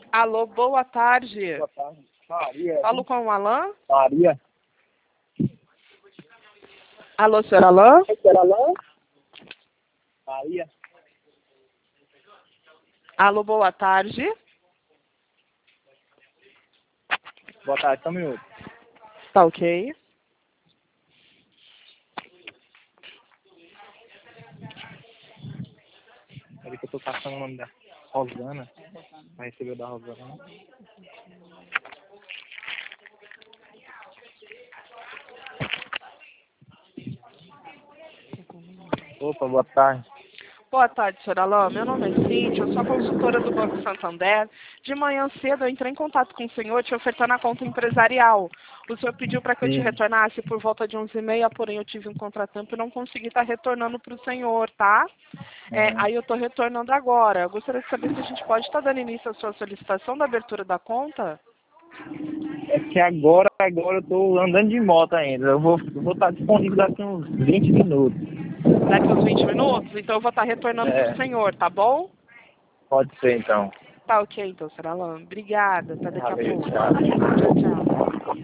Alô, boa tarde. Boa tarde. Maria. Falo com o Alain? Maria. Alô, senhor Alain? Senhor Alain? Maria. Alô, boa tarde. Boa tarde, só um minuto. Tá ok. Peraí que eu tô passando o nome da Rosana. Vai receber o da Rosana. Opa, boa tarde. Boa tarde, senhor Alain. Meu nome é Cíntia, eu sou a consultora do Banco Santander. De manhã cedo eu entrei em contato com o senhor te ofertando a conta empresarial. O senhor pediu para que eu te Sim. retornasse por volta de 11h30, porém eu tive um contratempo e não consegui estar retornando para o senhor, tá? Aí eu estou retornando agora. Eu gostaria de saber se a gente pode estar dando início à sua solicitação da abertura da conta. É que agora eu tô andando de moto ainda. Eu vou estar disponível daqui uns 20 minutos. Daqui uns 20 minutos? Então eu vou estar retornando para o É, senhor, tá bom? pode ser então. Tá ok, então, senhor Alain. Obrigada. Até daqui a Valeu, pouco. tchau. Tchau, tchau.